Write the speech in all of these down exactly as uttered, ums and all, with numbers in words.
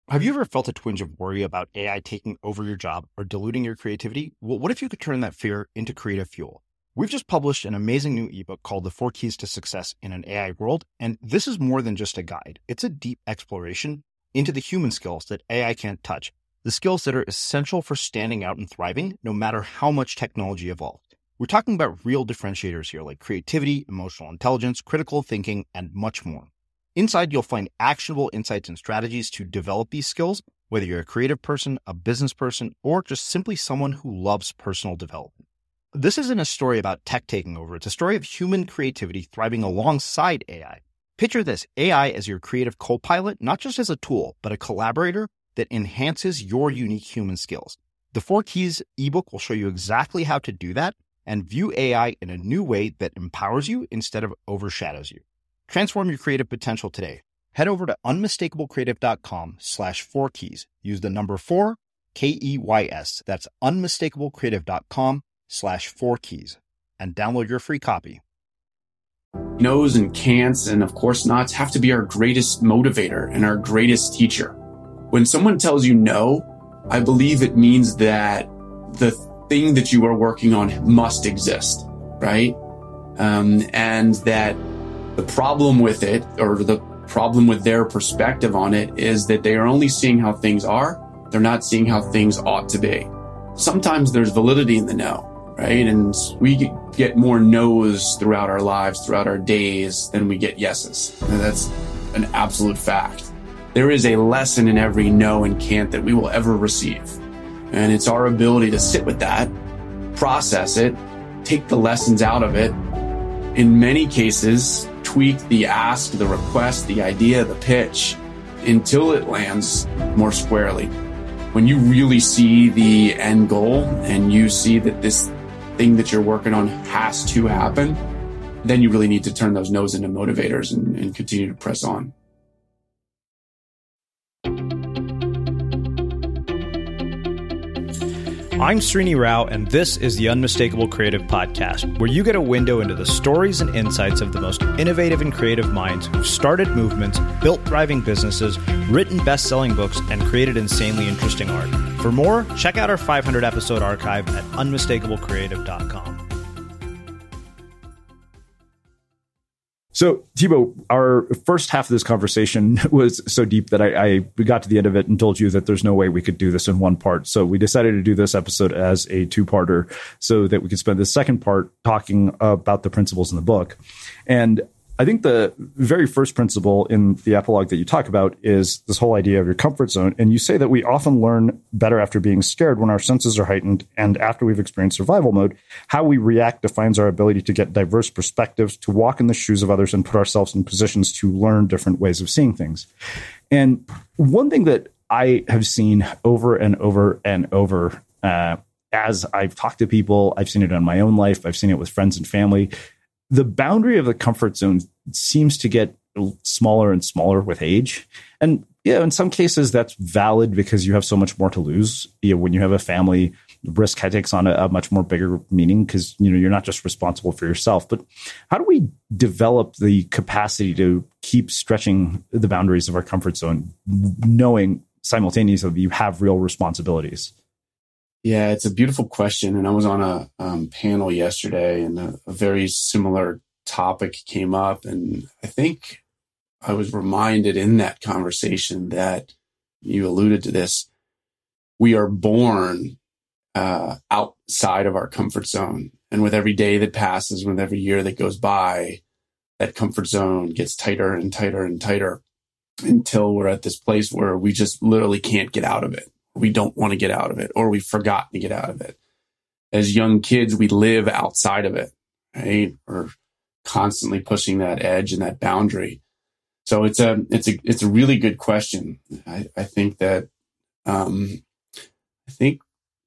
Have you ever felt a twinge of worry about A I taking over your job or diluting your creativity? Well, what if you could turn that fear into creative fuel? We've just published an amazing new ebook called The Four Keys to Success in an A I World, and this is more than just a guide. It's a deep exploration into the human skills that A I can't touch, the skills that are essential for standing out and thriving, no matter how much technology evolves. We're talking about real differentiators here, like creativity, emotional intelligence, critical thinking, and much more. Inside, you'll find actionable insights and strategies to develop these skills, whether you're a creative person, a business person, or just simply someone who loves personal development. This isn't a story about tech taking over. It's a story of human creativity thriving alongside A I. Picture this, A I as your creative co-pilot, not just as a tool, but a collaborator that enhances your unique human skills. The Four Keys ebook will show you exactly how to do that and view A I in a new way that empowers you instead of overshadows you. Transform your creative potential today. Head over to unmistakablecreative.com slash four keys. Use the number four, K E Y S. That's unmistakablecreative.com slash four keys and download your free copy. No's and can'ts and of course nots have to be our greatest motivator and our greatest teacher. When someone tells you no, I believe it means that the thing that you are working on must exist, right? Um, and that the problem with it, or the problem with their perspective on it, is that they are only seeing how things are. They're not seeing how things ought to be. Sometimes there's validity in the no, right? And we get more no's throughout our lives, throughout our days, than we get yeses. And that's an absolute fact. There is a lesson in every no and can't that we will ever receive. And it's our ability to sit with that, process it, take the lessons out of it. In many cases, tweak the ask, the request, the idea, the pitch, until it lands more squarely. When you really see the end goal and you see that this thing that you're working on has to happen, then you really need to turn those no's into motivators and, and continue to press on. I'm Srini Rao, and this is the Unmistakable Creative Podcast, where you get a window into the stories and insights of the most innovative and creative minds who've started movements, built thriving businesses, written best-selling books, and created insanely interesting art. For more, check out our five hundred episode archive at unmistakable creative dot com. So, Thibaut, our first half of this conversation was so deep that I, I we got to the end of it and told you that there's no way we could do this in one part. So we decided to do this episode as a two-parter so that we could spend the second part talking about the principles in the book. And I think the very first principle in the epilogue that you talk about is this whole idea of your comfort zone. And you say that we often learn better after being scared when our senses are heightened and after we've experienced survival mode. How we react defines our ability to get diverse perspectives, to walk in the shoes of others and put ourselves in positions to learn different ways of seeing things. And one thing that I have seen over and over and over uh, as I've talked to people, I've seen it in my own life, I've seen it with friends and family, the boundary of the comfort zone seems to get smaller and smaller with age. And yeah, in some cases that's valid because you have so much more to lose. You know, when you have a family, risk takes on a, a much more bigger meaning because, you know, you're not just responsible for yourself. But how do we develop the capacity to keep stretching the boundaries of our comfort zone, knowing simultaneously that you have real responsibilities? Yeah, it's a beautiful question. And I was on a um, panel yesterday and a, a very similar topic came up. And I think I was reminded in that conversation that you alluded to this. We are born uh, outside of our comfort zone. And with every day that passes, with every year that goes by, that comfort zone gets tighter and tighter and tighter until we're at this place where we just literally can't get out of it. We don't want to get out of it, or we've forgotten to get out of it. As young kids, we live outside of it, right? We're constantly pushing that edge and that boundary. So it's a, it's a, it's a really good question. I, I think that, um, I think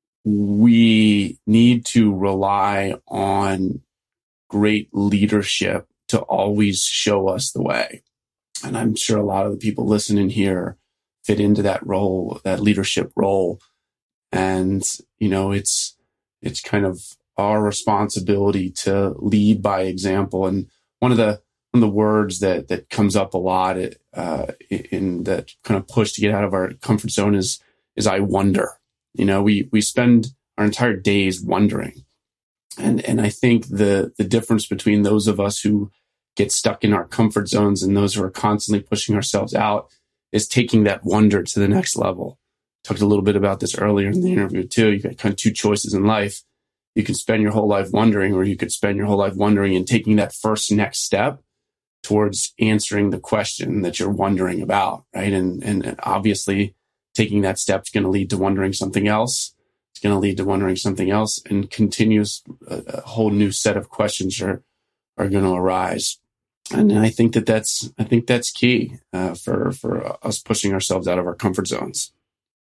we need to rely on great leadership to always show us the way. And I'm sure a lot of the people listening here fit into that role, that leadership role. And, you know, it's, it's kind of our responsibility to lead by example. And one of the, one of the words that, that comes up a lot uh, in that kind of push to get out of our comfort zone is, is I wonder. You know, we, we spend our entire days wondering. And, and I think the, the difference between those of us who get stuck in our comfort zones and those who are constantly pushing ourselves out is taking that wonder to the next level. Talked a little bit about this earlier in the interview too. You got kind of two choices in life. You can spend your whole life wondering, or you could spend your whole life wondering and taking that first next step towards answering the question that you're wondering about, right? And, and obviously taking that step is going to lead to wondering something else. It's going to lead to wondering something else, and continuous, a, a whole new set of questions are, are going to arise. And I think that that's, I think that's key uh, for, for us pushing ourselves out of our comfort zones.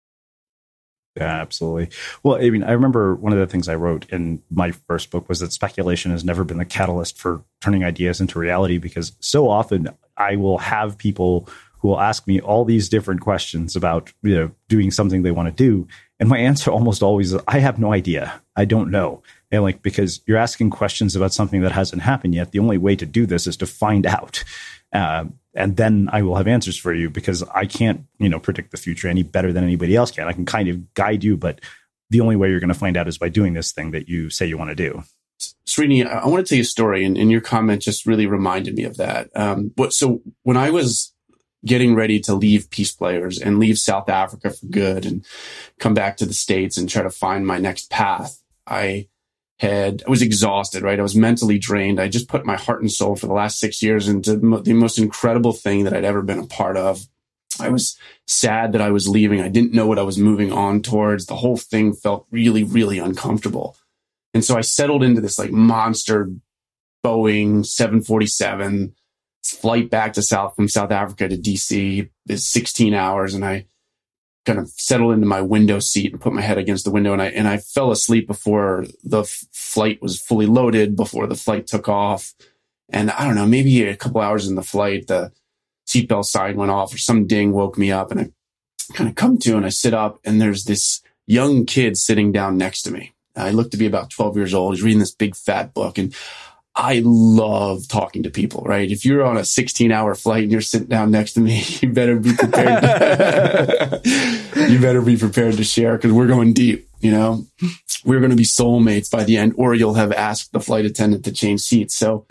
Yeah, absolutely. Well, I mean, I remember one of the things I wrote in my first book was that speculation has never been the catalyst for turning ideas into reality, because so often I will have people who will ask me all these different questions about, you know, doing something they want to do. And my answer almost always is, I have no idea. I don't know. And like, because you're asking questions about something that hasn't happened yet. The only way to do this is to find out. Uh, and then I will have answers for you, because I can't, you know, predict the future any better than anybody else can. I can kind of guide you, but the only way you're going to find out is by doing this thing that you say you want to do. Srini, I want to tell you a story, and, and your comment just really reminded me of that. Um, but so when I was getting ready to leave Peace Players and leave South Africa for good and come back to the States and try to find my next path, I had, I was exhausted, right? I was mentally drained. I just put my heart and soul for the last six years into the most incredible thing that I'd ever been a part of. I was sad that I was leaving. I didn't know what I was moving on towards. The whole thing felt really, really uncomfortable. And so I settled into this like monster Boeing seven forty-seven flight back to South from South Africa to D C is sixteen hours. And I kind of settled into my window seat and put my head against the window. And I, and I fell asleep before the f- flight was fully loaded, before the flight took off. And I don't know, maybe a couple hours in the flight, the seatbelt sign went off or some ding woke me up, and I kind of come to and I sit up, and there's this young kid sitting down next to me. I look to be about twelve years old. He's reading this big fat book, and I love talking to people, right? If you're on a sixteen hour flight and you're sitting down next to me, you better be prepared. To, you better be prepared to share, because we're going deep, you know, we're going to be soulmates by the end, or you'll have asked the flight attendant to change seats. So,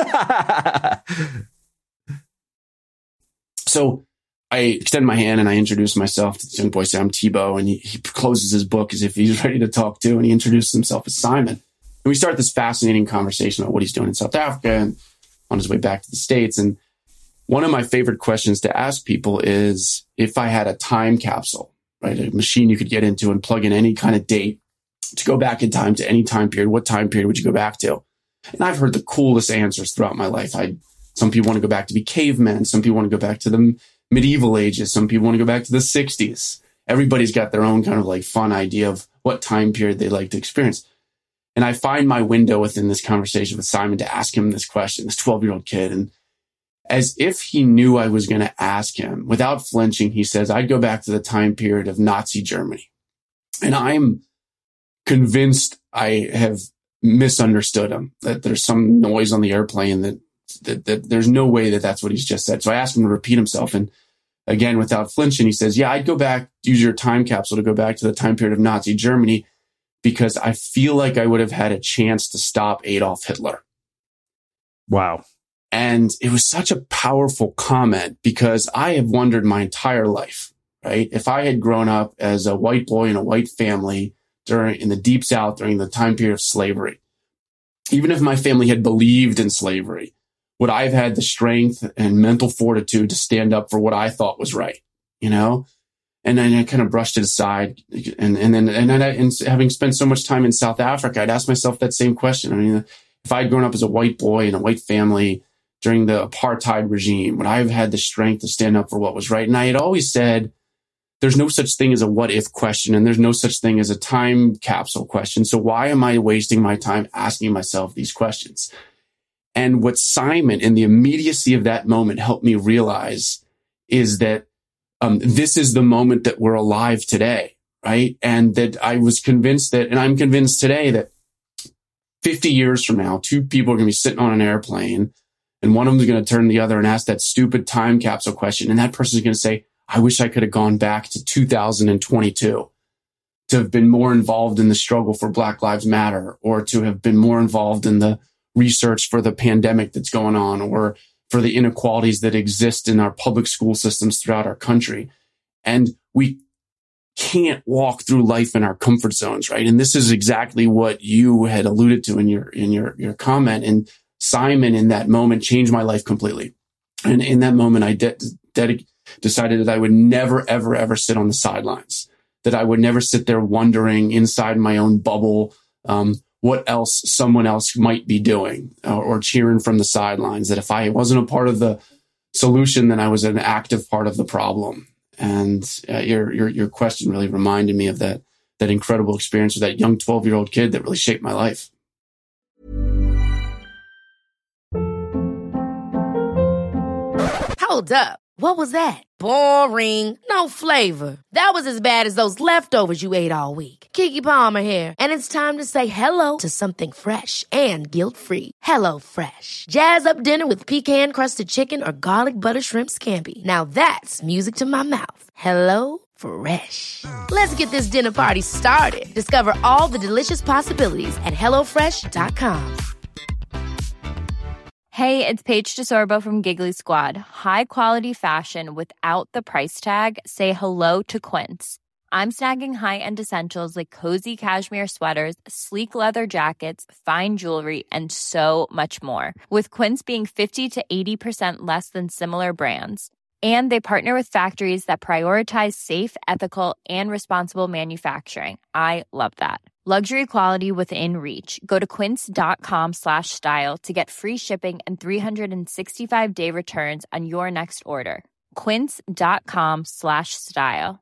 so I extend my hand and I introduce myself to this young boy. Say, I'm Thibaut. And he, he closes his book as if he's ready to talk to, and he introduces himself as Simon. And we start this fascinating conversation about what he's doing in South Africa and on his way back to the States. And one of my favorite questions to ask people is, if I had a time capsule, right, a machine you could get into and plug in any kind of date to go back in time to any time period, what time period would you go back to? And I've heard the coolest answers throughout my life. I, some people want to go back to be cavemen. Some people want to go back to the medieval ages. Some people want to go back to the sixties. Everybody's got their own kind of like fun idea of what time period they like to experience. And I find my window within this conversation with Simon to ask him this question, this twelve-year-old kid. And as if he knew I was going to ask him, without flinching, he says, I'd go back to the time period of Nazi Germany. And I'm convinced I have misunderstood him, that there's some noise on the airplane, that, that, that there's no way that that's what he's just said. So I asked him to repeat himself. And again, without flinching, he says, yeah, I'd go back, use your time capsule to go back to the time period of Nazi Germany, because I feel like I would have had a chance to stop Adolf Hitler. Wow. And it was such a powerful comment, because I have wondered my entire life, right? If I had grown up as a white boy in a white family during, in the Deep South during the time period of slavery, even if my family had believed in slavery, would I have had the strength and mental fortitude to stand up for what I thought was right? You know? And then I kind of brushed it aside. And, and then, and then I, and having spent so much time in South Africa, I'd ask myself that same question. I mean, if I'd grown up as a white boy in a white family during the apartheid regime, would I have had the strength to stand up for what was right? And I had always said, there's no such thing as a what if question, and there's no such thing as a time capsule question. So why am I wasting my time asking myself these questions? And what Simon, in the immediacy of that moment, helped me realize is that Um, this is the moment that we're alive today, right? And that I was convinced that, and I'm convinced today that fifty years from now, two people are going to be sitting on an airplane And one of them is going to turn to the other and ask that stupid time capsule question. And that person is going to say, I wish I could have gone back to two thousand twenty-two to have been more involved in the struggle for Black Lives Matter, or to have been more involved in the research for the pandemic that's going on, or for the inequalities that exist in our public school systems throughout our country. And we can't walk through life in our comfort zones, right? And this is exactly what you had alluded to in your in your your comment. And Simon, in that moment, changed my life completely. And in that moment, I de- de- decided that I would never, ever, ever sit on the sidelines, that I would never sit there wondering inside my own bubble um, what else someone else might be doing, or, or cheering from the sidelines, that if I wasn't a part of the solution, then I was an active part of the problem. And uh, your, your your question really reminded me of that that incredible experience with that young twelve-year-old kid that really shaped my life. Hold up. What was that? Boring. No flavor. That was as bad as those leftovers you ate all week. Keke Palmer here. And it's time to say hello to something fresh and guilt-free. Hello Fresh. Jazz up dinner with pecan-crusted chicken or garlic butter shrimp scampi. Now that's music to my mouth. Hello Fresh. Let's get this dinner party started. Discover all the delicious possibilities at hello fresh dot com. Hey, it's Paige DeSorbo from Giggly Squad. High quality fashion without the price tag. Say hello to Quince. I'm snagging high-end essentials like cozy cashmere sweaters, sleek leather jackets, fine jewelry, and so much more. With Quince being fifty to eighty percent less than similar brands. And they partner with factories that prioritize safe, ethical, and responsible manufacturing. I love that. Luxury quality within reach. Go to quince.com slash style to get free shipping and three sixty-five day returns on your next order. Quince.com slash style.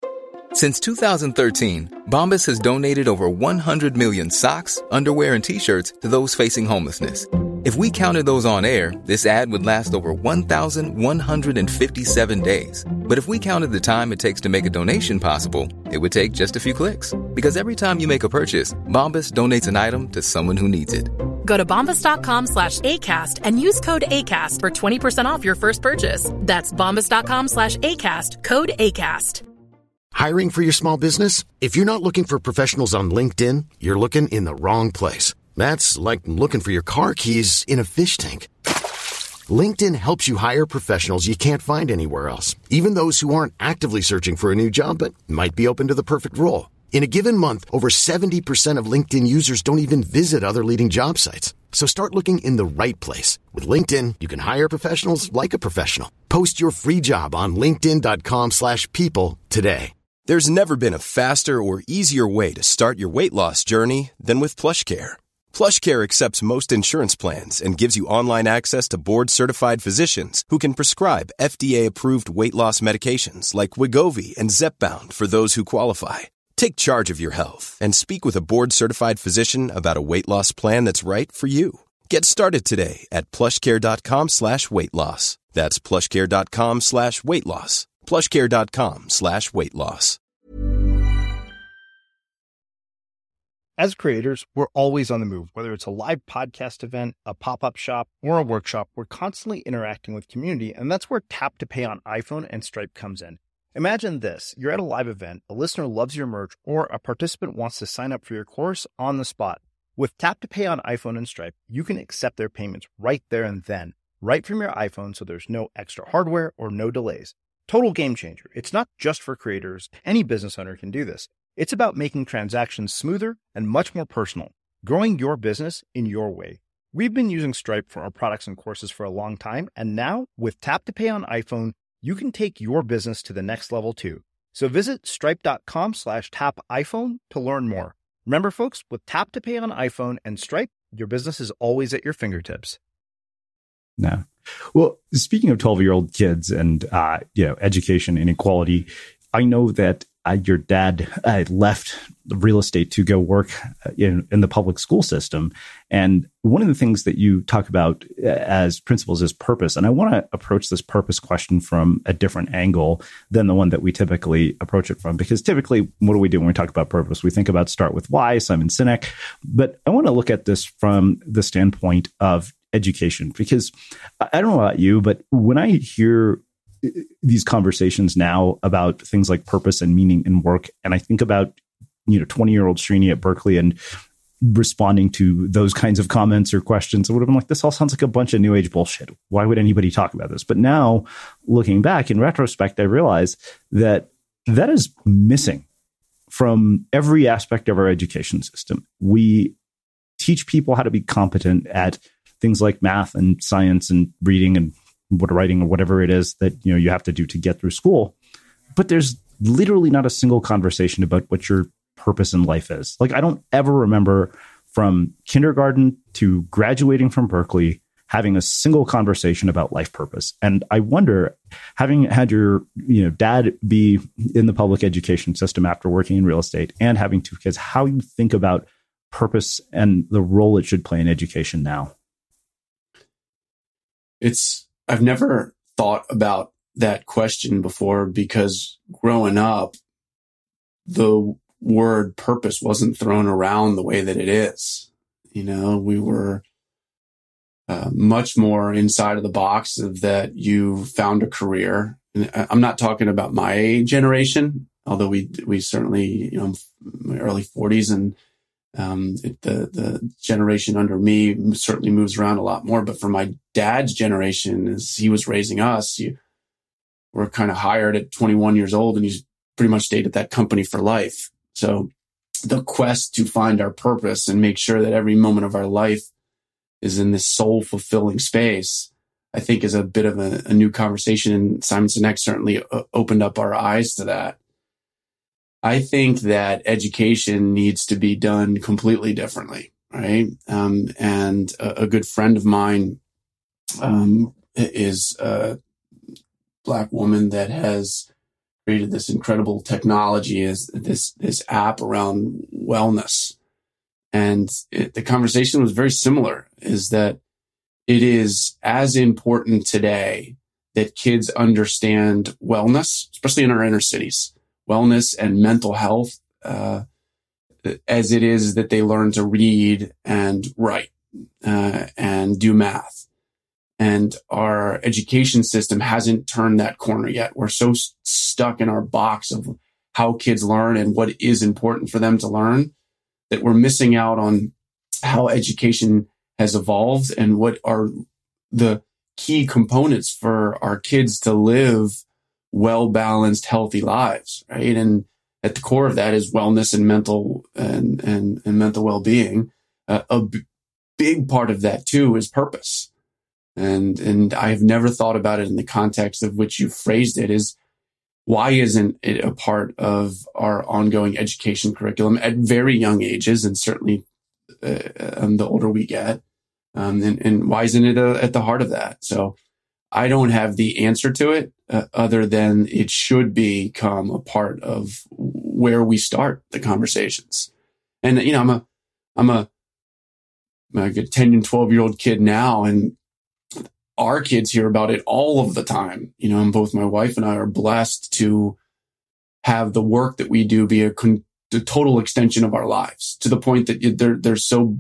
Since two thousand thirteen, Bombas has donated over one hundred million socks, underwear, and T-shirts to those facing homelessness. If we counted those on air, this ad would last over one thousand one hundred fifty-seven days. But if we counted the time it takes to make a donation possible, it would take just a few clicks. Because every time you make a purchase, Bombas donates an item to someone who needs it. Go to bombas.com slash ACAST and use code ACAST for twenty percent off your first purchase. That's bombas.com slash ACAST, code ACAST. Hiring for your small business? If you're not looking for professionals on LinkedIn, you're looking in the wrong place. That's like looking for your car keys in a fish tank. LinkedIn helps you hire professionals you can't find anywhere else, even those who aren't actively searching for a new job but might be open to the perfect role. In a given month, over seventy percent of LinkedIn users don't even visit other leading job sites. So start looking in the right place. With LinkedIn, you can hire professionals like a professional. Post your free job on linkedin.com slash people today. There's never been a faster or easier way to start your weight loss journey than with PlushCare. PlushCare accepts most insurance plans and gives you online access to board-certified physicians who can prescribe F D A-approved weight loss medications like Wegovy and Zepbound for those who qualify. Take charge of your health and speak with a board-certified physician about a weight loss plan that's right for you. Get started today at plushcare.com slash weight loss. That's plushcare.com slash weight loss. plushcare.com slash weight loss. As creators, we're always on the move. Whether it's a live podcast event, a pop-up shop, or a workshop, we're constantly interacting with community, and that's where Tap to Pay on iPhone and Stripe comes in. Imagine this. You're at a live event, a listener loves your merch, or a participant wants to sign up for your course on the spot. With Tap to Pay on iPhone and Stripe, you can accept their payments right there and then, right from your iPhone, so there's no extra hardware or no delays. Total game changer. It's not just for creators. Any business owner can do this. It's about making transactions smoother and much more personal, growing your business in your way. We've been using Stripe for our products and courses for a long time, and now with Tap to Pay on iPhone, you can take your business to the next level too. So visit stripe.com slash tap iPhone to learn more. Remember, folks, with Tap to Pay on iPhone and Stripe, your business is always at your fingertips. No. Well, speaking of twelve-year-old kids and, uh, you know, education inequality, I know that uh, your dad uh, left real estate to go work in, in the public school system. And one of the things that you talk about as principles is purpose. And I want to approach this purpose question from a different angle than the one that we typically approach it from. Because typically, what do we do when we talk about purpose? We think about start with why, Simon Sinek. But I want to look at this from the standpoint of education, because I don't know about you, but when I hear these conversations now about things like purpose and meaning in work, and I think about, you know, twenty-year-old Srini at Berkeley and responding to those kinds of comments or questions, I would have been like, this all sounds like a bunch of new age bullshit. Why would anybody talk about this? But now, looking back in retrospect, I realize that that is missing from every aspect of our education system. We teach people how to be competent at things like math and science and reading and what writing or whatever it is that, you know, you have to do to get through school. But there's literally not a single conversation about what your purpose in life is. Like, I don't ever remember from kindergarten to graduating from Berkeley having a single conversation about life purpose. And I wonder, having had your, you know, dad be in the public education system after working in real estate and having two kids, how you think about purpose and the role it should play in education now. It's, I've never thought about that question before, because growing up, the word purpose wasn't thrown around the way that it is. You know, we were uh, much more inside of the box of that you found a career. And I'm not talking about my generation, although we we certainly, you know, my early forties, and um, it, the the generation under me certainly moves around a lot more. But for my dad's generation, as he was raising us, you were kind of hired at twenty-one years old, and he's pretty much stayed at that company for life. So the quest to find our purpose and make sure that every moment of our life is in this soul fulfilling space, I think is a bit of a, a new conversation. And Simon Sinek certainly uh, opened up our eyes to that. I think that education needs to be done completely differently, right? Um, and a, a good friend of mine um, is a Black woman that has created this incredible technology, is this this app around wellness. And it, the conversation was very similar, is that it is as important today that kids understand wellness, especially in our inner cities, wellness and mental health, uh, as it is that they learn to read and write uh, and do math. And our education system hasn't turned that corner yet. We're so st- stuck in our box of how kids learn and what is important for them to learn that we're missing out on how education has evolved and what are the key components for our kids to live well-balanced, healthy lives, right? And at the core of that is wellness and mental and and, and mental well-being. Uh, a b- big part of that too is purpose. And, and I've never thought about it in the context of which you phrased it, is why isn't it a part of our ongoing education curriculum at very young ages, and certainly uh, um, the older we get, um, and, and why isn't it uh, at the heart of that? So I don't have the answer to it uh, other than it should become a part of where we start the conversations. And, you know, I'm a, I'm a, I'm a ten and twelve year old kid now, and our kids hear about it all of the time. You know, and both my wife and I are blessed to have the work that we do be a, con- a total extension of our lives, to the point that they're, they're so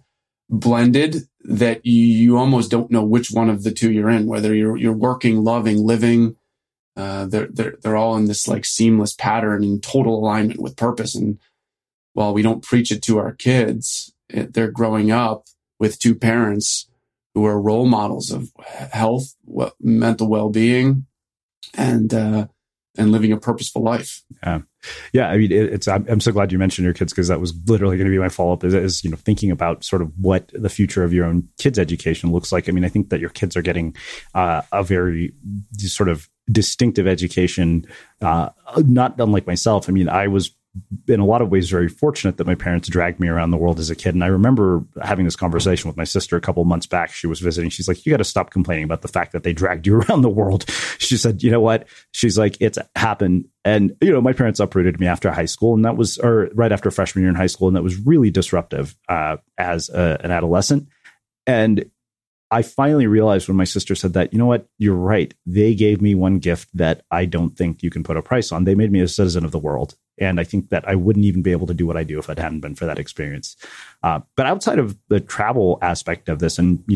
blended that you, you almost don't know which one of the two you're in, whether you're, you're working, loving, living. Uh, they're, they're, they're all in this like seamless pattern in total alignment with purpose. And while we don't preach it to our kids, it, they're growing up with two parents who are role models of health, well, mental well-being, and uh, and living a purposeful life. Yeah, yeah. I mean, it, it's. I'm, I'm so glad you mentioned your kids, because that was literally going to be my follow-up. Is, is you know thinking about sort of what the future of your own kids' education looks like. I mean, I think that your kids are getting uh, a very sort of distinctive education, uh, not unlike myself. I mean, I was in a lot of ways very fortunate that my parents dragged me around the world as a kid. And I remember having this conversation with my sister a couple of months back. She was visiting. She's like, you got to stop complaining about the fact that they dragged you around the world. She said, you know what? She's like, it's happened. And, you know, my parents uprooted me after high school, and that was, or right after freshman year in high school. And that was really disruptive uh, as a, an adolescent. And I finally realized when my sister said that, you know what, you're right. They gave me one gift that I don't think you can put a price on. They made me a citizen of the world. And I think that I wouldn't even be able to do what I do if it hadn't been for that experience. Uh, but outside of the travel aspect of this, and, you know,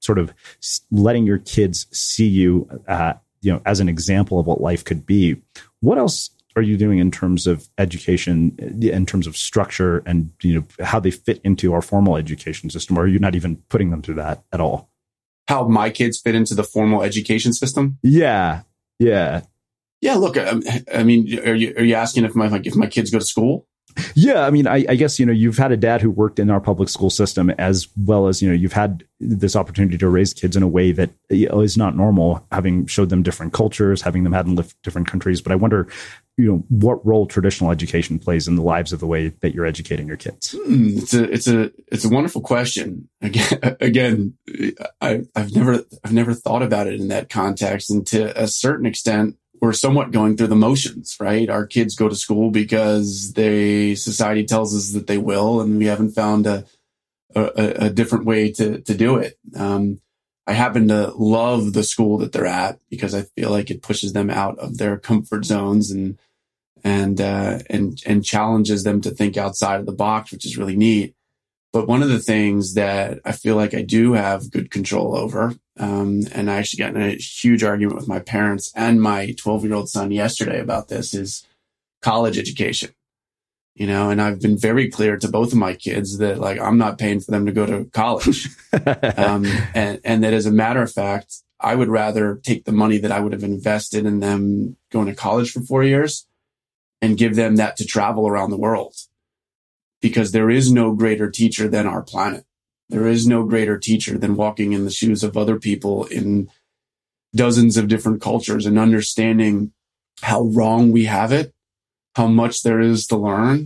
sort of letting your kids see you, uh, you know, as an example of what life could be. What else are you doing in terms of education, in terms of structure, and you know how they fit into our formal education system? Or are you not even putting them through that at all? How my kids fit into the formal education system? Yeah, yeah, yeah. Look, I, I mean, are you are you asking if my if my kids go to school? Yeah, I mean, I, I guess, you know, you've had a dad who worked in our public school system, as well as, you know, you've had this opportunity to raise kids in a way that is not normal, having showed them different cultures, having them had in different countries. But I wonder, you know, what role traditional education plays in the lives of the way that you're educating your kids. Hmm, it's a it's a it's a wonderful question. Again, again, I, I've never I've never thought about it in that context, and to a certain extent, we're somewhat going through the motions, right? Our kids go to school because they society tells us that they will, and we haven't found a a, a different way to to do it. Um, I happen to love the school that they're at because I feel like it pushes them out of their comfort zones and and uh, and and challenges them to think outside of the box, which is really neat. But one of the things that I feel like I do have good control over, um, and I actually got in a huge argument with my parents and my twelve-year-old son yesterday about this, is college education. You know, and I've been very clear to both of my kids that, like, I'm not paying for them to go to college. um, and, and that as a matter of fact, I would rather take the money that I would have invested in them going to college for four years and give them that to travel around the world. Because there is no greater teacher than our planet. There is no greater teacher than walking in the shoes of other people in dozens of different cultures and understanding how wrong we have it, how much there is to learn.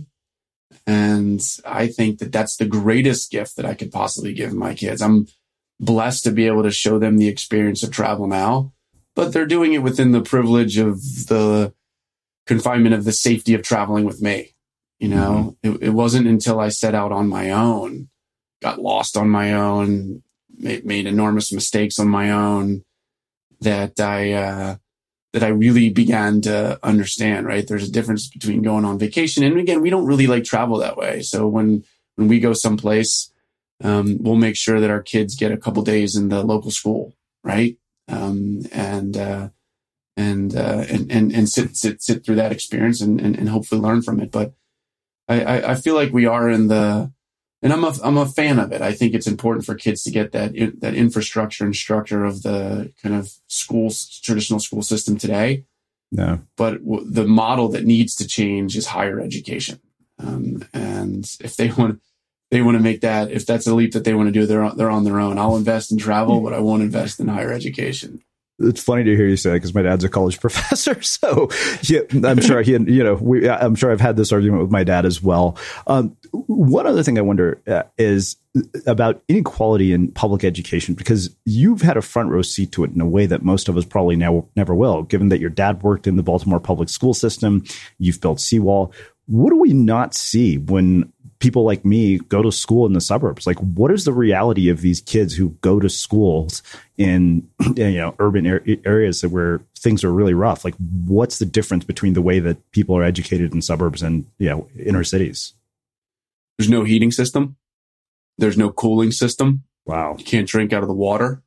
And I think that that's the greatest gift that I could possibly give my kids. I'm blessed to be able to show them the experience of travel now, but they're doing it within the privilege of the confinement of the safety of traveling with me. You know, mm-hmm. it, it wasn't until I set out on my own, got lost on my own, made, made enormous mistakes on my own, that I, uh, that I really began to understand, right? There's a difference between going on vacation. And again, we don't really like travel that way. So when, when we go someplace, um, we'll make sure that our kids get a couple days in the local school, right? Um, and, uh, and, uh, and, and, and sit, sit, sit through that experience and, and, and hopefully learn from it. But I, I feel like we are in the, and I'm a, I'm a fan of it. I think it's important for kids to get that, that infrastructure and structure of the kind of schools, traditional school system today. No, but w- the model that needs to change is higher education. Um, and if they want, they want to make that, if that's a leap that they want to do, they're on, they're on their own. I'll invest in travel, but I won't invest in higher education. It's funny to hear you say that because my dad's a college professor. So yeah, I'm sure he, you know, we, I'm sure I've had this argument with my dad as well. Um, one other thing I wonder uh, is about inequality in public education, because you've had a front row seat to it in a way that most of us probably now never will, given that your dad worked in the Baltimore public school system, you've built Seawall. What do we not see when people like me go to school in the suburbs? Like, what is the reality of these kids who go to schools in, you know, urban areas where things are really rough? Like, what's the difference between the way that people are educated in suburbs and, you know, inner cities? There's no heating system. There's no cooling system. Wow. You can't drink out of the water.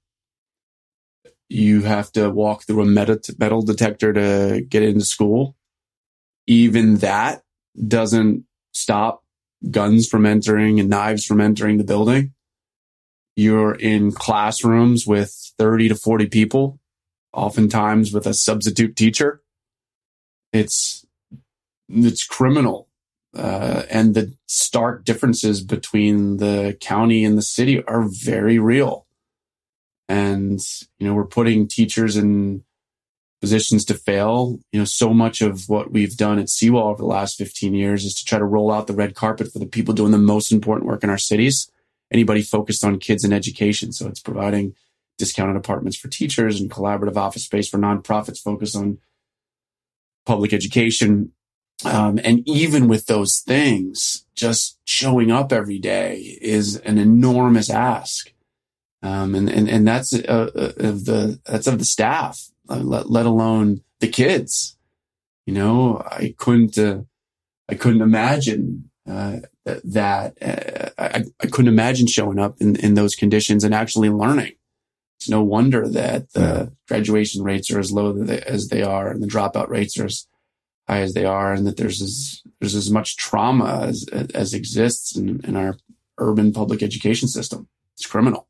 You have to walk through a metal detector to get into school. Even that doesn't stop guns from entering and knives from entering the building. You're in classrooms with thirty to forty people, oftentimes with a substitute teacher. It's, it's criminal. Uh, and the stark differences between the county and the city are very real. And, you know, we're putting teachers in positions to fail. You know, so much of what we've done at Seawall over the last fifteen years is to try to roll out the red carpet for the people doing the most important work in our cities. Anybody focused on kids and education. So it's providing discounted apartments for teachers and collaborative office space for nonprofits focused on public education. Um, and even with those things, just showing up every day is an enormous ask. Um, and, and, and that's, uh, of the, that's of the staff. Let, let alone the kids. You know, I couldn't, uh, I couldn't imagine, uh, that, uh, I, I couldn't imagine showing up in, in those conditions and actually learning. It's no wonder that the yeah. graduation rates are as low as they are and the dropout rates are as high as they are, and that there's as, there's as much trauma as, as exists in, in our urban public education system. It's criminal.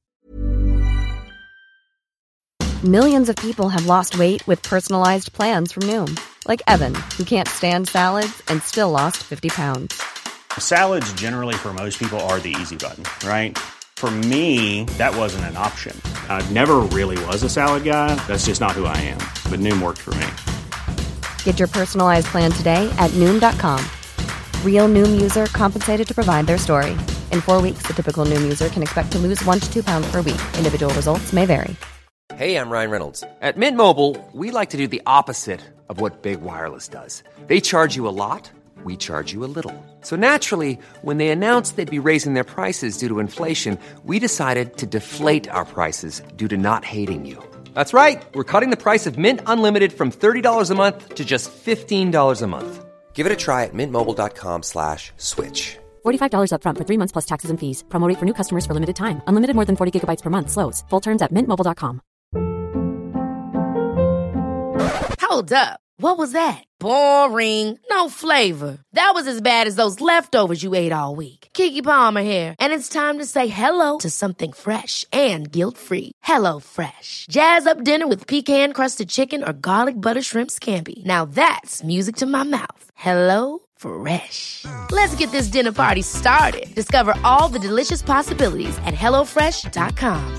Millions of people have lost weight with personalized plans from Noom. Like Evan, who can't stand salads and still lost fifty pounds. Salads generally for most people are the easy button, right? For me, that wasn't an option. I never really was a salad guy. That's just not who I am. But Noom worked for me. Get your personalized plan today at Noom dot com. Real Noom user compensated to provide their story. In four weeks, the typical Noom user can expect to lose one to two pounds per week. Individual results may vary. Hey, I'm Ryan Reynolds. At Mint Mobile, we like to do the opposite of what Big Wireless does. They charge you a lot, we charge you a little. So naturally, when they announced they'd be raising their prices due to inflation, we decided to deflate our prices due to not hating you. That's right. We're cutting the price of Mint Unlimited from thirty dollars a month to just fifteen dollars a month. Give it a try at mintmobile.com slash switch. forty-five dollars up front for three months plus taxes and fees. Promo rate for new customers for limited time. Unlimited more than forty gigabytes per month. Slows full terms at mint mobile dot com. Hold up. What was that? Boring. No flavor. That was as bad as those leftovers you ate all week. Keke Palmer here, and it's time to say hello to something fresh and guilt-free. Hello Fresh. Jazz up dinner with pecan-crusted chicken or garlic butter shrimp scampi. Now that's music to my mouth. Hello Fresh. Let's get this dinner party started. Discover all the delicious possibilities at hello fresh dot com.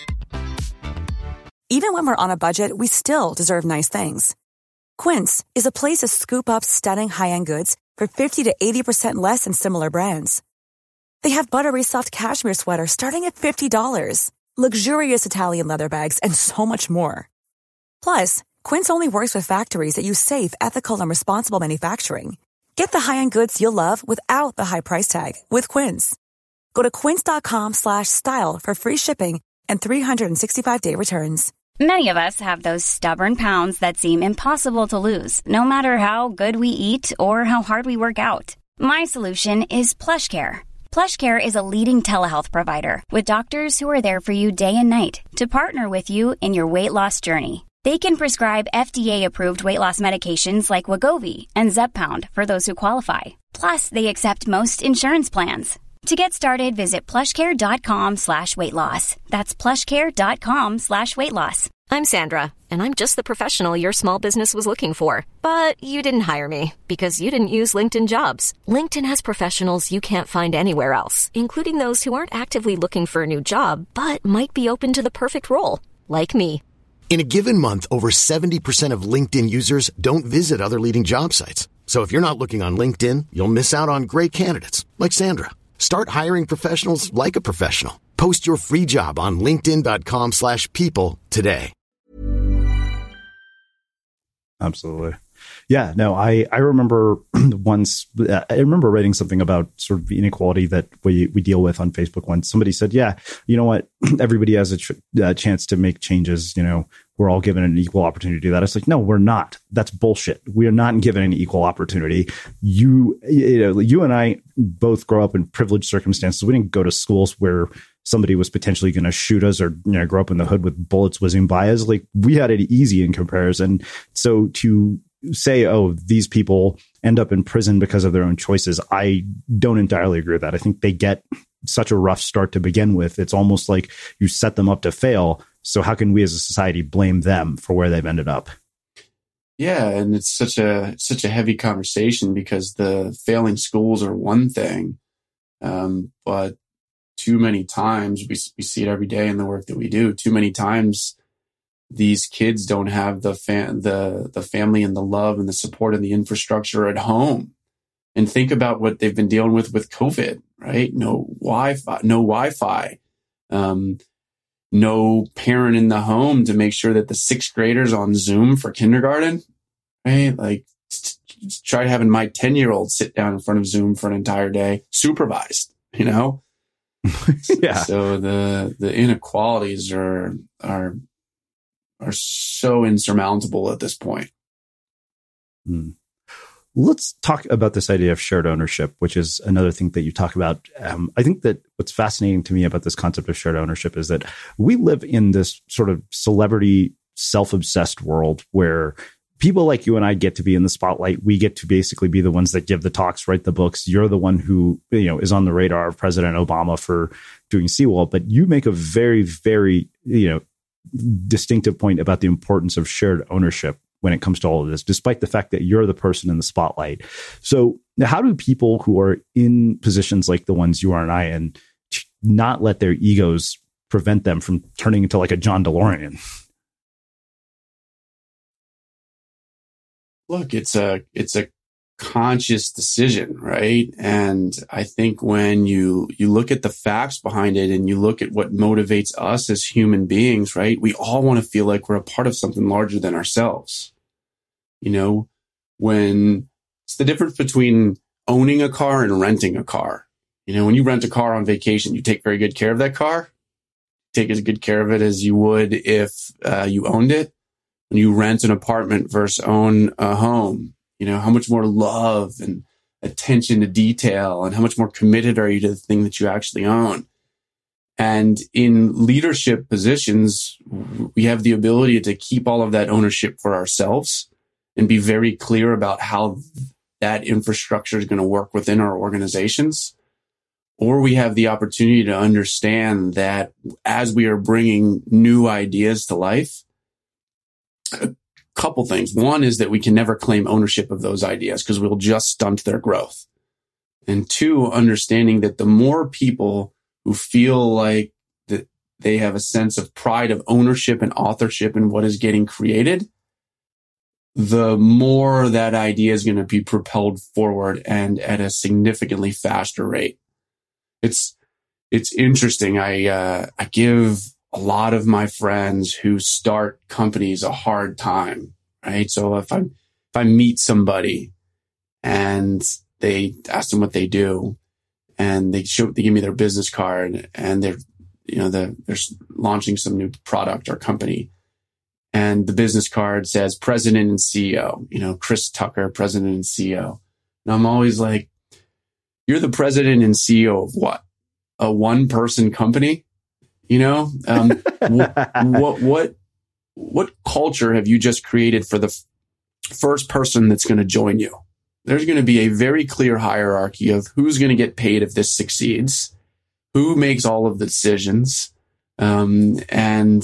Even when we're on a budget, we still deserve nice things. Quince is a place to scoop up stunning high-end goods for fifty to eighty percent less than similar brands. They have buttery soft cashmere sweaters starting at fifty dollars, luxurious Italian leather bags, and so much more. Plus, Quince only works with factories that use safe, ethical, and responsible manufacturing. Get the high-end goods you'll love without the high price tag with Quince. Go to quince.com slash style for free shipping and three sixty-five day returns. Many of us have those stubborn pounds that seem impossible to lose, no matter how good we eat or how hard we work out. My solution is PlushCare. PlushCare is a leading telehealth provider with doctors who are there for you day and night to partner with you in your weight loss journey. They can prescribe F D A-approved weight loss medications like Wegovy and Zepbound for those who qualify. Plus, they accept most insurance plans. To get started, visit plushcare.com slash weight loss. That's plushcare.com slash weight loss. I'm Sandra, and I'm just the professional your small business was looking for. But you didn't hire me because you didn't use LinkedIn Jobs. LinkedIn has professionals you can't find anywhere else, including those who aren't actively looking for a new job, but might be open to the perfect role, like me. In a given month, over seventy percent of LinkedIn users don't visit other leading job sites. So if you're not looking on LinkedIn, you'll miss out on great candidates like Sandra. Start hiring professionals like a professional. Post your free job on linkedin.com slash people today. Absolutely. Yeah, no, I, I remember once, I remember writing something about sort of inequality that we, we deal with on Facebook when somebody said, yeah, you know what, everybody has a tr- uh, chance to make changes, you know, we're all given an equal opportunity to do that. It's like, no, we're not. That's bullshit. We are not given an equal opportunity. You, you know, you and I both grow up in privileged circumstances. We didn't go to schools where somebody was potentially going to shoot us or, you know, grow up in the hood with bullets whizzing by us. Like, we had it easy in comparison. So to say, oh, these people end up in prison because of their own choices, I don't entirely agree with that. I think they get such a rough start to begin with. It's almost like you set them up to fail. So how can we as a society blame them for where they've ended up? Yeah, and it's such a such a heavy conversation because the failing schools are one thing, um, but too many times we we see it every day in the work that we do. Too many times these kids don't have the fa- the the family and the love and the support and the infrastructure at home. And think about what they've been dealing with with COVID, right? No Wi-Fi, no Wi-Fi, um, no parent in the home to make sure that the sixth graders on Zoom for kindergarten, right? Like, try having my ten-year-old sit down in front of Zoom for an entire day, supervised, you know? Yeah. So the the inequalities are are are so insurmountable at this point. Hmm. let's talk about this idea of shared ownership, which is another thing that you talk about. Um, I think that what's fascinating to me about this concept of shared ownership is that we live in this sort of celebrity, self-obsessed world where people like you and I get to be in the spotlight. We get to basically be the ones that give the talks, write the books. You're the one who, you know, is on the radar of President Obama for doing Seawall. But you make a very, very, you know, distinctive point about the importance of shared ownership when it comes to all of this, despite the fact that you're the person in the spotlight. So how do people who are in positions like the ones you are and I in not let their egos prevent them from turning into like a John DeLorean? Look, it's a it's a conscious decision, right? And I think when you you look at the facts behind it and you look at what motivates us as human beings, right? We all want to feel like we're a part of something larger than ourselves. You know, when it's the difference between owning a car and renting a car. You know, when you rent a car on vacation, you take very good care of that car. Take as good care of it as you would if uh, you owned it. When you rent an apartment versus own a home, you know, how much more love and attention to detail and how much more committed are you to the thing that you actually own? And in leadership positions, we have the ability to keep all of that ownership for ourselves and be very clear about how that infrastructure is going to work within our organizations. Or we have the opportunity to understand that as we are bringing new ideas to life, a couple things. One is that we can never claim ownership of those ideas because we'll just stunt their growth. And two, understanding that the more people who feel like that they have a sense of pride of ownership and authorship in what is getting created, the more that idea is going to be propelled forward and at a significantly faster rate. It's, it's interesting. I, uh, I give a lot of my friends who start companies a hard time, right? So if I, if I meet somebody and they ask them what they do and they show, they give me their business card and they're, you know, the, they're launching some new product or company and the business card says president and C E O, you know, Chris Tucker, president and C E O. And I'm always like, you're the president and C E O of what? A one person company? You know, um, what, what, what, what culture have you just created for the f- first person that's going to join you? There's going to be a very clear hierarchy of who's going to get paid if this succeeds, who makes all of the decisions, um, and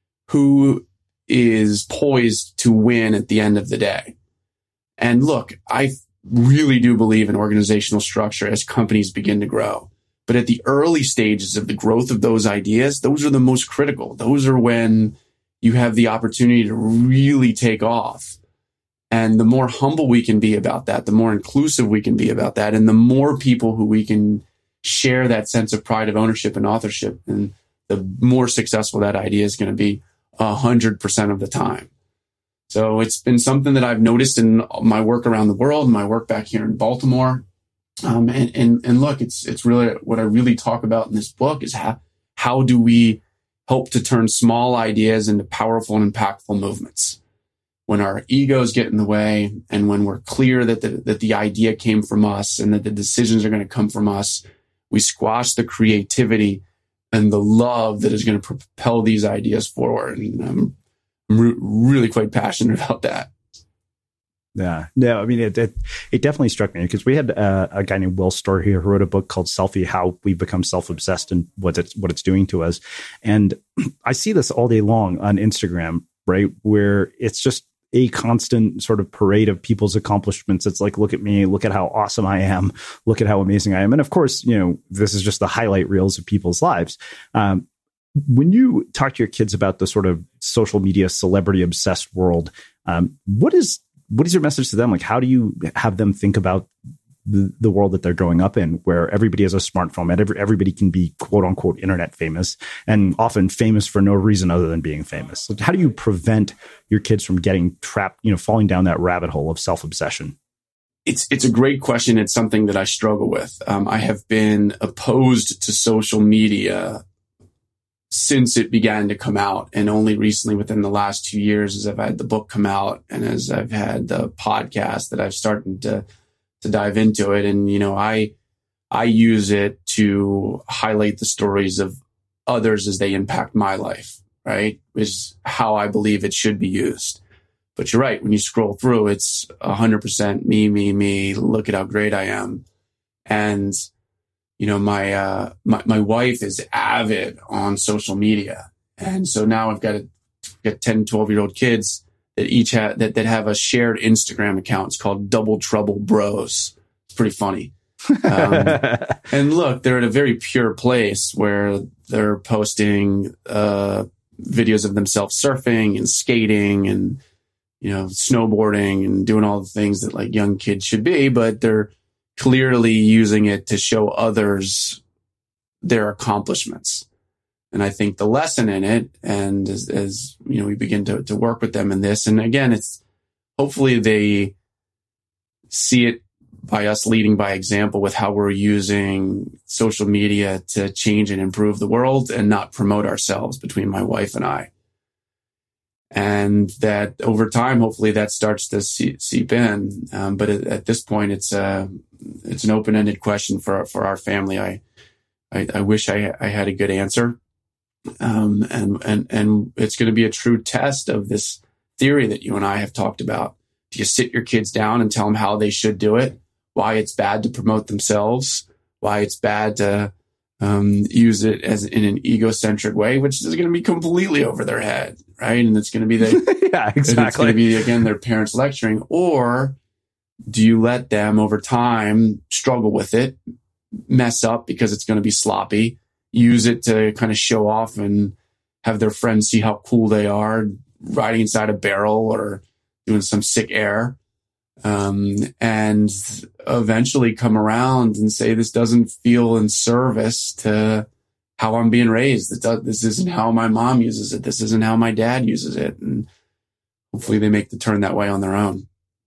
who is poised to win at the end of the day. And look, I really do believe in organizational structure as companies begin to grow. But at the early stages of the growth of those ideas, those are the most critical. Those are when you have the opportunity to really take off. And the more humble we can be about that, the more inclusive we can be about that, and the more people who we can share that sense of pride of ownership and authorship, and the more successful that idea is going to be a hundred percent of the time. So it's been something that I've noticed in my work around the world, my work back here in Baltimore. Um, and, and, and look, it's, it's really what I really talk about in this book is how, how do we help to turn small ideas into powerful and impactful movements? When our egos get in the way and when we're clear that the, that the idea came from us and that the decisions are going to come from us, we squash the creativity and the love that is going to propel these ideas forward. And I'm, I'm re- really quite passionate about that. Yeah, no, I mean, it it, it definitely struck me because we had uh, a guy named Will Storr here who wrote a book called Selfie, How We Become Self-Obsessed and what it's, what it's doing to us. And I see this all day long on Instagram, right, where it's just a constant sort of parade of people's accomplishments. It's like, look at me, look at how awesome I am, look at how amazing I am. And of course, you know, this is just the highlight reels of people's lives. Um, when you talk to your kids about the sort of social media celebrity obsessed world, um, what is What is your message to them? Like, how do you have them think about the, the world that they're growing up in, where everybody has a smartphone and every, everybody can be quote unquote internet famous and often famous for no reason other than being famous? Like, how do you prevent your kids from getting trapped, you know, falling down that rabbit hole of self-obsession? It's, it's a great question. It's something that I struggle with. Um, I have been opposed to social media since it began to come out. And only recently within the last two years, as I've had the book come out and as I've had the podcast, that I've started to, to dive into it. And, you know, I, I use it to highlight the stories of others as they impact my life, right? Is how I believe it should be used. But you're right. When you scroll through, it's a hundred percent me, me, me. Look at how great I am. And, you know, my, uh, my, my wife is avid on social media. And so now I've got, a, got ten, twelve year old kids that each have, that, that have a shared Instagram account. It's called Double Trouble Bros. It's pretty funny. um, and look, they're at a very pure place where they're posting, uh, videos of themselves surfing and skating and, you know, snowboarding and doing all the things that like young kids should be, but they're clearly using it to show others their accomplishments. And I think the lesson in it, and as, as you know, we begin to, to work with them in this, and again, it's hopefully they see it by us leading by example with how we're using social media to change and improve the world and not promote ourselves between my wife and I. And that over time, hopefully that starts to seep in. Um, but at, at this point, it's a, it's an open-ended question for, for our family. I, I, I wish I, I had a good answer. Um, and, and, and it's going to be a true test of this theory that you and I have talked about. Do you sit your kids down and tell them how they should do it? Why it's bad to promote themselves, why it's bad to um, use it as in an egocentric way, which is going to be completely over their head, right? And it's going to be the yeah, exactly. It's going to be again their parents lecturing. Or do you let them over time struggle with it, mess up because it's going to be sloppy, use it to kind of show off and have their friends see how cool they are riding inside a barrel or doing some sick air? Um, and eventually come around and say, this doesn't feel in service to how I'm being raised. This, does, this isn't how my mom uses it. This isn't how my dad uses it. And hopefully they make the turn that way on their own.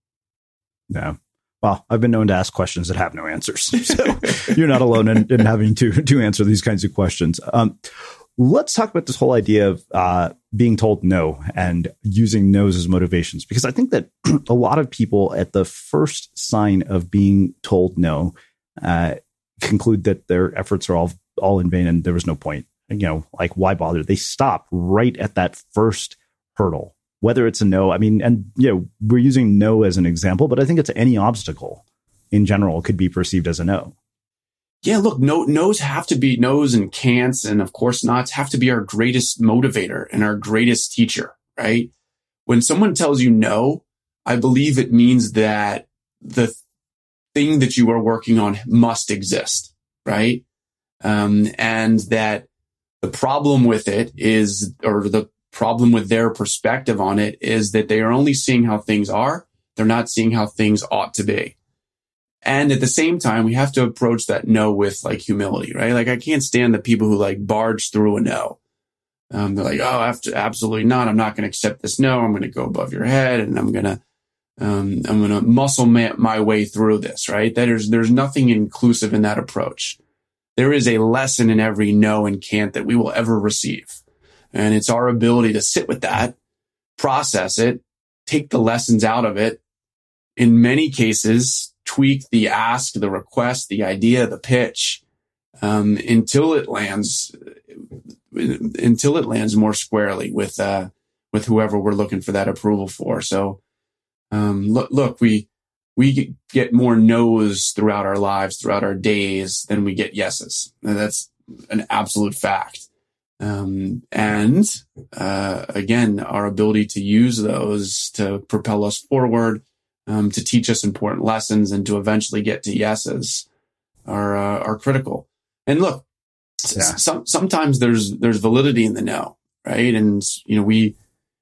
Yeah. Well, I've been known to ask questions that have no answers. So you're not alone in, in having to, to answer these kinds of questions. Um, Let's talk about this whole idea of uh, being told no and using no's as motivations, because I think that a lot of people at the first sign of being told no uh, conclude that their efforts are all all in vain and there was no point. You know, like, why bother? They stop right at that first hurdle, whether it's a no. I mean, and, you know, we're using no as an example, but I think it's any obstacle in general could be perceived as a no. Yeah, look, no, no's have to be no's and can'ts, and of course nots have to be our greatest motivator and our greatest teacher, right? When someone tells you no, I believe it means that the thing that you are working on must exist, right? Um, and that the problem with it is, or the problem with their perspective on it is that they are only seeing how things are. They're not seeing how things ought to be. And at the same time, we have to approach that no with like humility, right? Like, I can't stand the people who like barge through a no. Um, they're like, oh, after, absolutely not. I'm not going to accept this no. I'm going to go above your head and I'm going to, um, I'm going to muscle ma- my way through this, right? That is, there's nothing inclusive in that approach. There is a lesson in every no and can't that we will ever receive. And it's our ability to sit with that, process it, take the lessons out of it. In many cases, tweak the ask, the request, the idea, the pitch, um, until it lands, until it lands more squarely with, uh, with whoever we're looking for that approval for. So, um, look, look, we, we get more no's throughout our lives, throughout our days than we get yeses. And that's an absolute fact. Um, and, uh, again, our ability to use those to propel us forward, Um, to teach us important lessons and to eventually get to yeses are uh, are critical. And look, yeah. some, sometimes there's there's validity in the no, right? And you know, we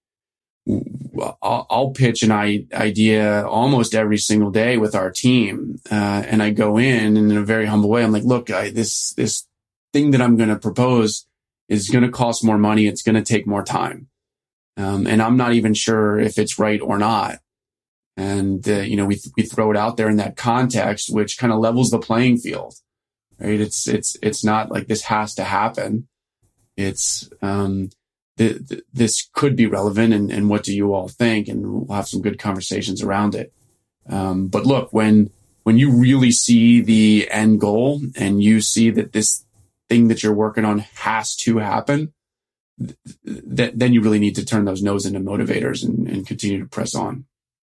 I'll, I'll pitch an idea almost every single day with our team, uh, and I go in and in a very humble way. I'm like, look, I, this this thing that I'm going to propose is going to cost more money. It's going to take more time, um, and I'm not even sure if it's right or not. And, uh, you know, we, th- we throw it out there in that context, which kind of levels the playing field, right? It's, it's, it's not like this has to happen. It's, um, th- th- this could be relevant, and, and what do you all think? And we'll have some good conversations around it. Um, but look, when, when you really see the end goal and you see that this thing that you're working on has to happen, th- th- then you really need to turn those no's into motivators and, and continue to press on.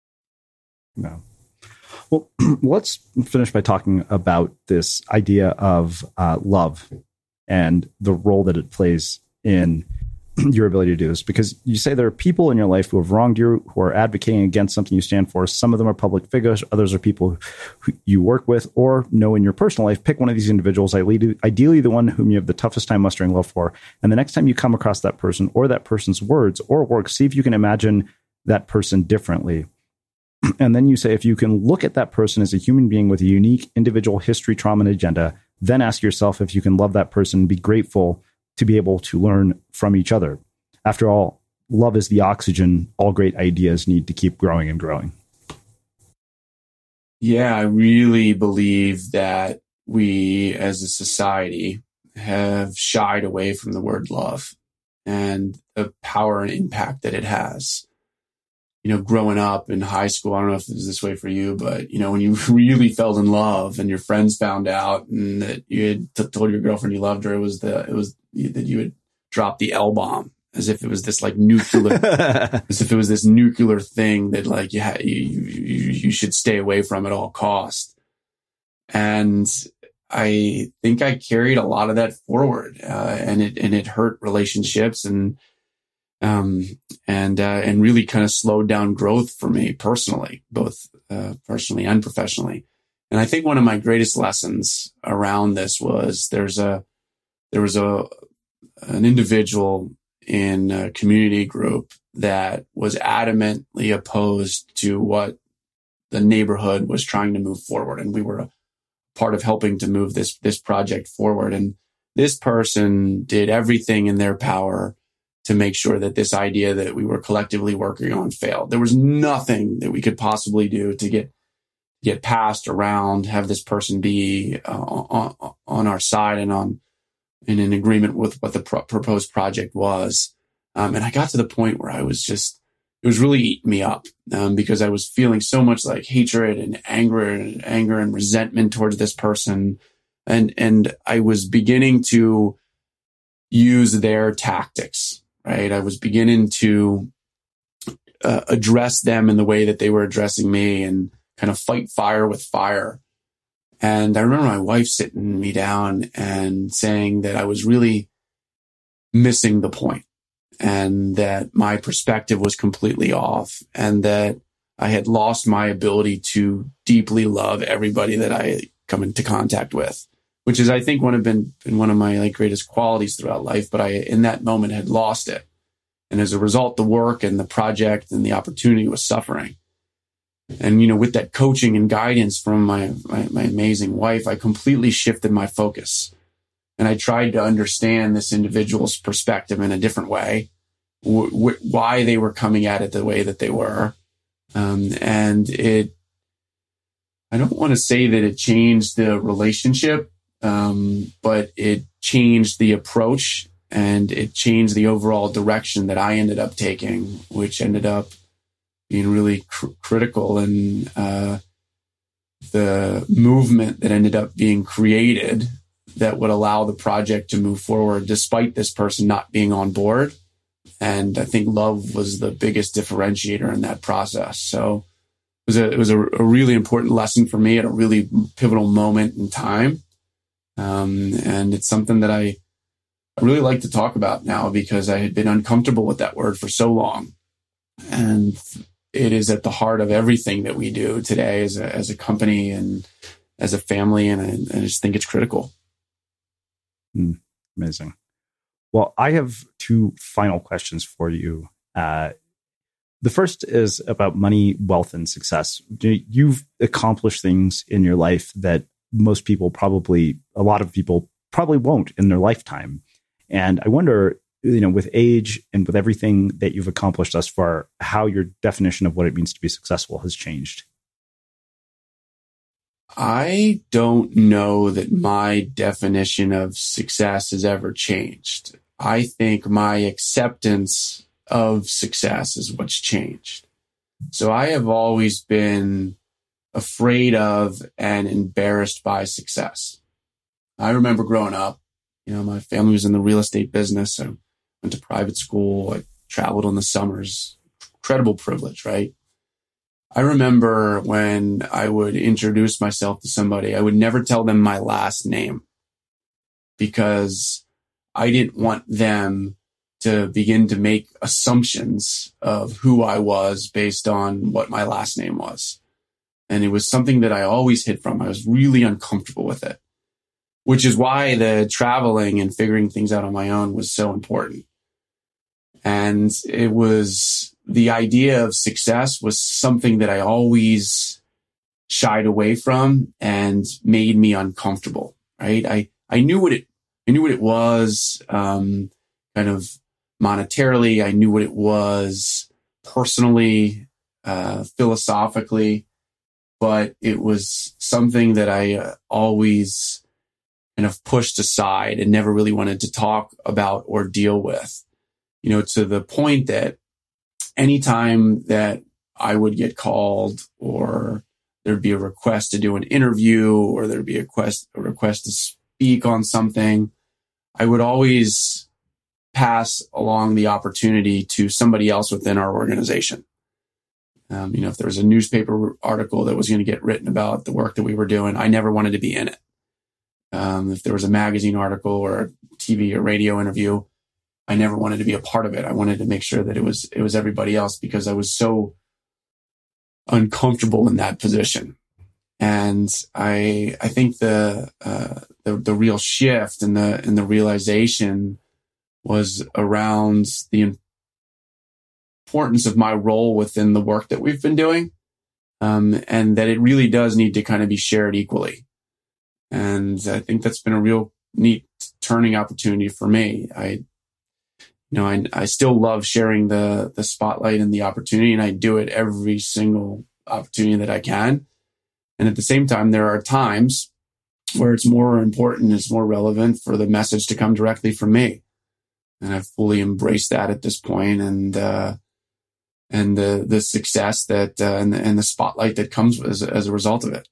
No. Well, let's finish by talking about this idea of uh, love and the role that it plays in your ability to do this, because you say there are people in your life who have wronged you, who are advocating against something you stand for. Some of them are public figures. Others are people who you work with or know in your personal life. Pick one of these individuals, ideally the one whom you have the toughest time mustering love for. And the next time you come across that person or that person's words or work, see if you can imagine that person differently. And then you say, if you can look at that person as a human being with a unique individual history, trauma, and agenda, then ask yourself if you can love that person and be grateful to be able to learn from each other. After all, love is the oxygen all great ideas need to keep growing and growing. Yeah, I really believe that we as a society have shied away from the word love and the power and impact that it has. You know, growing up in high school, I don't know if it was this way for you, but, you know, when you really fell in love and your friends found out and that you had t- told your girlfriend you loved her, it was the, it was that you would drop the L-bomb as if it was this like nuclear, as if it was this nuclear thing that like you, ha- you, you, you should stay away from at all costs. And I think I carried a lot of that forward, uh, and it, and it hurt relationships and, Um, and, uh, and really kind of slowed down growth for me personally, both, uh, personally and professionally. And I think one of my greatest lessons around this was there's a, there was a, an individual in a community group that was adamantly opposed to what the neighborhood was trying to move forward. And we were a part of helping to move this, this project forward. And this person did everything in their power to make sure that this idea that we were collectively working on failed. There was nothing that we could possibly do to get get passed around, have this person be uh, on, on our side and on in an agreement with what the pro- proposed project was. Um, and I got to the point where I was just, it was really eating me up um, because I was feeling so much like hatred and anger and anger and resentment towards this person. And, and I was beginning to use their tactics. Right. I was beginning to uh, address them in the way that they were addressing me and kind of fight fire with fire. And I remember my wife sitting me down and saying that I was really missing the point and that my perspective was completely off and that I had lost my ability to deeply love everybody that I come into contact with, which is, I think, one of been, been one of my like greatest qualities throughout life. But I, in that moment, had lost it. And as a result, the work and the project and the opportunity was suffering. And, you know, with that coaching and guidance from my, my, my amazing wife, I completely shifted my focus. And I tried to understand this individual's perspective in a different way, w- w- why they were coming at it the way that they were. Um, and it, I don't want to say that it changed the relationship, um, but it changed the approach and it changed the overall direction that I ended up taking, which ended up being really cr- critical in uh, the movement that ended up being created that would allow the project to move forward despite this person not being on board. And I think love was the biggest differentiator in that process. So it was a, it was a, a really important lesson for me at a really pivotal moment in time. Um, and it's something that I, I really like to talk about now because I had been uncomfortable with that word for so long. And it is at the heart of everything that we do today as a, as a company and as a family. And I, and I just think it's critical. Mm, amazing. Well, I have two final questions for you. Uh, the first is about money, wealth, and success. You've accomplished things in your life that most people probably, a lot of people probably won't in their lifetime. And I wonder, you know, with age and with everything that you've accomplished thus far, how your definition of what it means to be successful has changed. I don't know that my definition of success has ever changed. I think my acceptance of success is what's changed. So I have always been afraid of and embarrassed by success. I remember growing up, you know, my family was in the real estate business. I went to private school. I traveled in the summers. Incredible privilege, right? I remember when I would introduce myself to somebody, I would never tell them my last name because I didn't want them to begin to make assumptions of who I was based on what my last name was. And it was something that I always hid from. I was really uncomfortable with it, which is why the traveling and figuring things out on my own was so important. And it was the idea of success was something that I always shied away from and made me uncomfortable, right? I, I knew what it, I knew what it was, um, kind of monetarily. I knew what it was personally, uh, philosophically, but it was something that I uh, always kind of pushed aside and never really wanted to talk about or deal with, you know, to the point that anytime that I would get called or there'd be a request to do an interview or there'd be a request, a request to speak on something, I would always pass along the opportunity to somebody else within our organization. Um, you know, if there was a newspaper article that was going to get written about the work that we were doing, I never wanted to be in it. Um, if there was a magazine article or a T V or radio interview, I never wanted to be a part of it. I wanted to make sure that it was, it was everybody else because I was so uncomfortable in that position. And I, I think the, uh, the, the real shift and the, and the realization was around the importance of my role within the work that we've been doing. Um, and that it really does need to kind of be shared equally. And I think that's been a real neat turning opportunity for me. I, you know, I, I still love sharing the, the spotlight and the opportunity, and I do it every single opportunity that I can. And at the same time, there are times where it's more important, it's more relevant for the message to come directly from me. And I've fully embraced that at this point, and, uh, and the, the success that, uh, and, the, and the spotlight that comes as, as a result of it.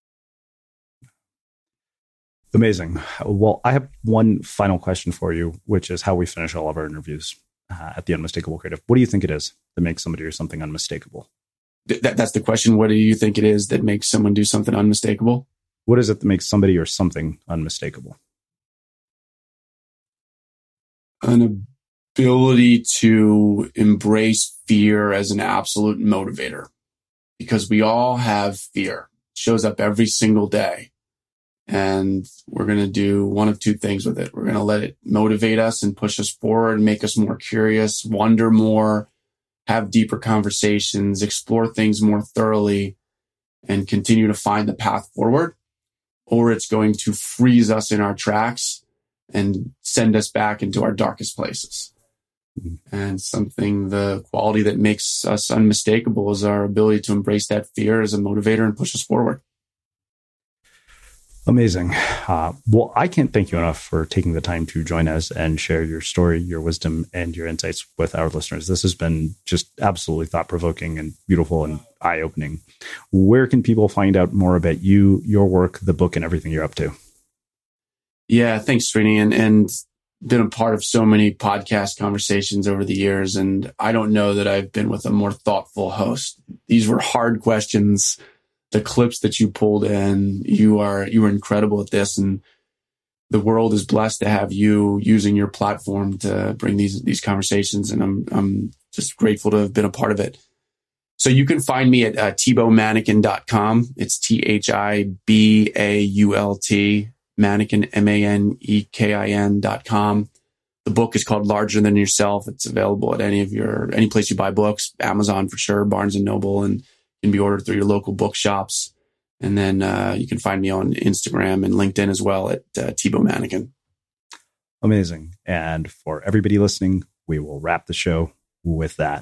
Amazing. Well, I have one final question for you, which is how we finish all of our interviews uh, at the Unmistakable Creative. What do you think it is that makes somebody or something unmistakable? Th- that's the question. What do you think it is that makes someone do something unmistakable? What is it that makes somebody or something unmistakable? An ability to embrace fear as an absolute motivator, because we all have fear. It shows up every single day. And we're going to do one of two things with it. We're going to let it motivate us and push us forward, make us more curious, wonder more, have deeper conversations, explore things more thoroughly, and continue to find the path forward. Or it's going to freeze us in our tracks and send us back into our darkest places. Mm-hmm. And something, the quality that makes us unmistakable is our ability to embrace that fear as a motivator and push us forward. Amazing. Uh, well, I can't thank you enough for taking the time to join us and share your story, your wisdom, and your insights with our listeners. This has been just absolutely thought-provoking and beautiful and eye-opening. Where can people find out more about you, your work, the book, and everything you're up to? Yeah, thanks, Srini. And, and been a part of so many podcast conversations over the years. And I don't know that I've been with a more thoughtful host. These were hard questions. The clips that you pulled in, you are, you are incredible at this. And the world is blessed to have you using your platform to bring these, these conversations. And I'm, I'm just grateful to have been a part of it. So you can find me at uh, thibault manikin dot com. It's T H I B A U L T, Manikin, M A N E K I N dot com. The book is called Larger Than Yourself. It's available at any of your, any place you buy books, Amazon for sure, Barnes and Noble, and can be ordered through your local bookshops. And then uh, you can find me on Instagram and LinkedIn as well at uh, Thibault Manikin. Amazing. And for everybody listening, we will wrap the show with that.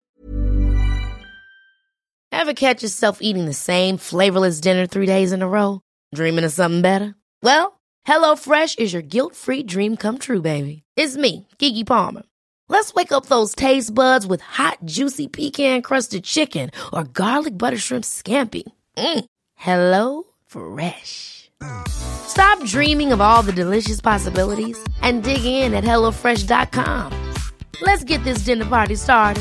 Ever catch yourself eating the same flavorless dinner three days in a row? Dreaming of something better? Well, HelloFresh is your guilt-free dream come true, baby. It's me, Keke Palmer. Let's wake up those taste buds with hot, juicy pecan-crusted chicken or garlic butter shrimp scampi. Mm. Hello Fresh. Stop dreaming of all the delicious possibilities and dig in at hello fresh dot com. Let's get this dinner party started.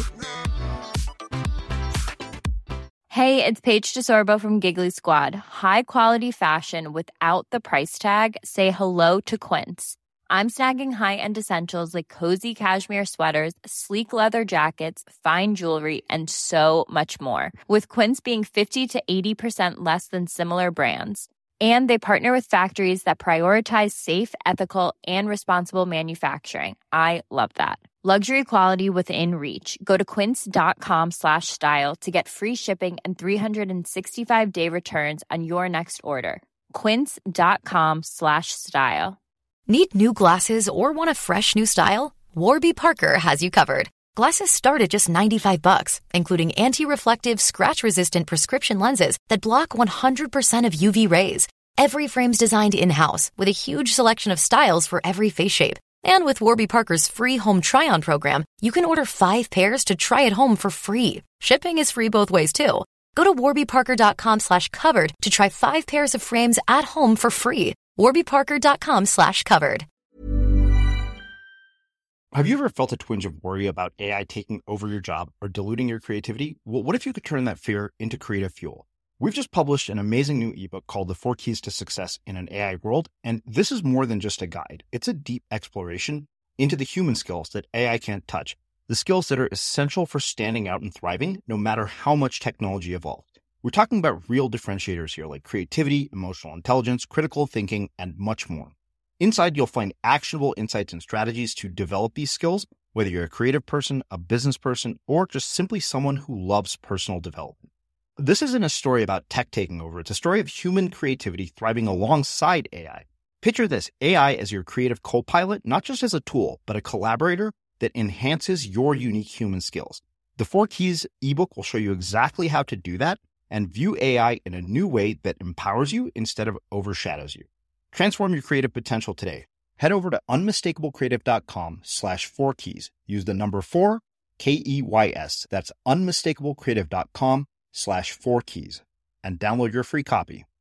Hey, it's Paige DeSorbo from Giggly Squad. High quality fashion without the price tag. Say hello to Quince. I'm snagging high-end essentials like cozy cashmere sweaters, sleek leather jackets, fine jewelry, and so much more. With Quince being fifty to eighty percent less than similar brands. And they partner with factories that prioritize safe, ethical, and responsible manufacturing. I love that. Luxury quality within reach. Go to quince.com slash style to get free shipping and three sixty-five day returns on your next order. Quince.com slash style. Need new glasses or want a fresh new style? Warby Parker has you covered. Glasses start at just ninety-five bucks, including anti-reflective, scratch-resistant prescription lenses that block one hundred percent of U V rays. Every frame's designed in-house with a huge selection of styles for every face shape. And with Warby Parker's free home try-on program, you can order five pairs to try at home for free. Shipping is free both ways, too. Go to warbyparker.com slash covered to try five pairs of frames at home for free. warbyparker.com slash covered. Have you ever felt a twinge of worry about A I taking over your job or diluting your creativity? Well, what if you could turn that fear into creative fuel? We've just published an amazing new ebook called The Four Keys to Success in an A I World, and this is more than just a guide. It's a deep exploration into the human skills that A I can't touch, the skills that are essential for standing out and thriving, no matter how much technology evolves. We're talking about real differentiators here, like creativity, emotional intelligence, critical thinking, and much more. Inside, you'll find actionable insights and strategies to develop these skills, whether you're a creative person, a business person, or just simply someone who loves personal development. This isn't a story about tech taking over. It's a story of human creativity thriving alongside A I. Picture this, A I as your creative co-pilot, not just as a tool, but a collaborator that enhances your unique human skills. The Four Keys ebook will show you exactly how to do that and view A I in a new way that empowers you instead of overshadows you. Transform your creative potential today. Head over to unmistakablecreative.com slash four keys. Use the number four, K E Y S. That's unmistakablecreative.com slash four keys and download your free copy.